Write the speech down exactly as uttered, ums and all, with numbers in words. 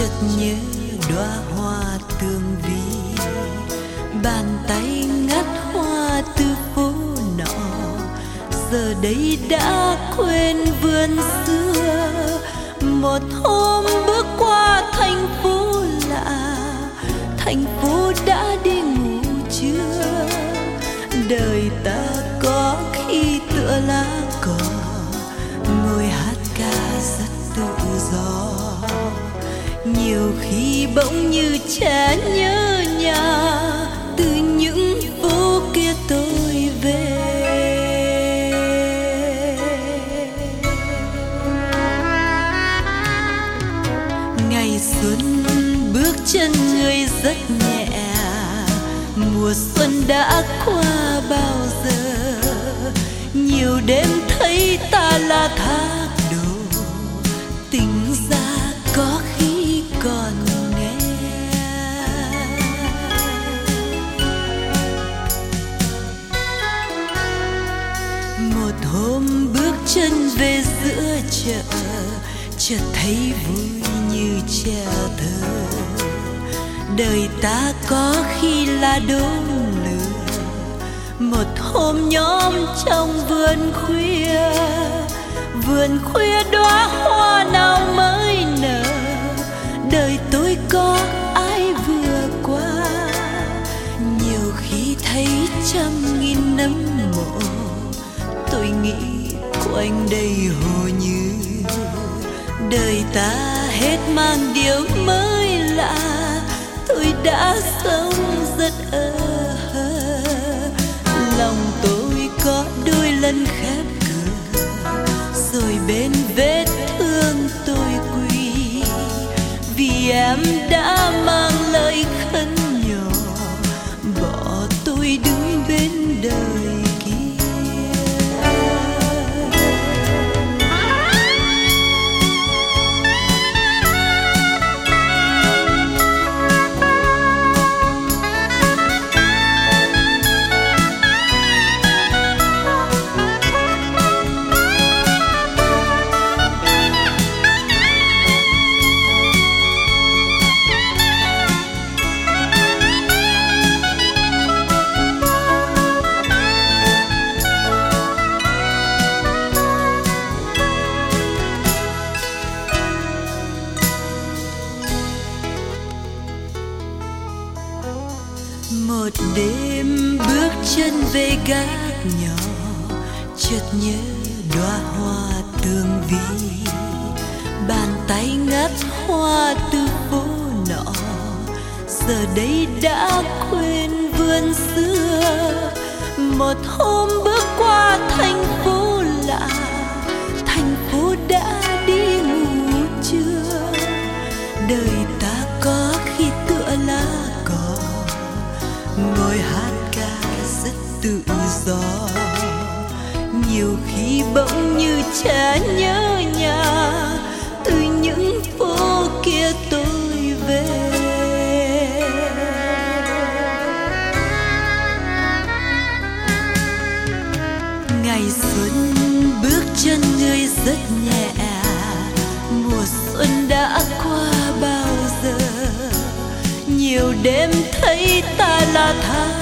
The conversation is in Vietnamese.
chợt nhớ đóa hoa tường vi, bàn tay ngắt hoa từ phố nọ, giờ đây đã quên vườn xưa. Một hôm bước qua thành phố lạ, thành phố đã đi ngủ chưa? Đời ta có khi tựa lá cỏ, ngồi hát ca rất tự do. Nhiều khi bỗng như trẻ nhớ nhà, từ những phố kia tôi về. Ngày xuân bước chân người rất nhẹ, mùa xuân đã qua bao giờ. Nhiều đêm thấy ta là thác đổ, tỉnh ra có khi còn nghe. Một hôm bước chân về giữa chợ, chợt thấy vui như trẻ thơ. Đời ta có khi là đốm lửa, một hôm nhóm trong vườn khuya. Vườn khuya đóa hoa nào mới nở, đời tôi có ai vừa qua. Nhiều khi thấy trăm nghìn nấm mộ, tôi nghĩ quanh đây hồ như. Đời ta hết mang điều mới lạ, tôi đã sống rất ơ hơ. Lòng tôi có đôi lần khép cửa, rồi bên vết thương tôi quỳ. Vì em đã mang lời khấn nhỏ, bỏ tôi đứng bên đời kia. Một đêm bước chân về gác nhỏ, chợt nhớ đóa hoa tường vi, bàn tay ngắt hoa từ phố nọ, giờ đây đã quên vườn xưa. Một hôm bước qua thành phố lạ, thành phố đã đi ngủ chưa? Đời ta có khi tựa lá cỏ, ngồi hát ca rất tự do. Nhiều khi bỗng như trẻ nhớ nhà, từ những phố kia tôi về. Ngày xuân bước chân người rất nhẹ, mùa xuân đã qua bao giờ. Nhiều đêm thấy ta là thác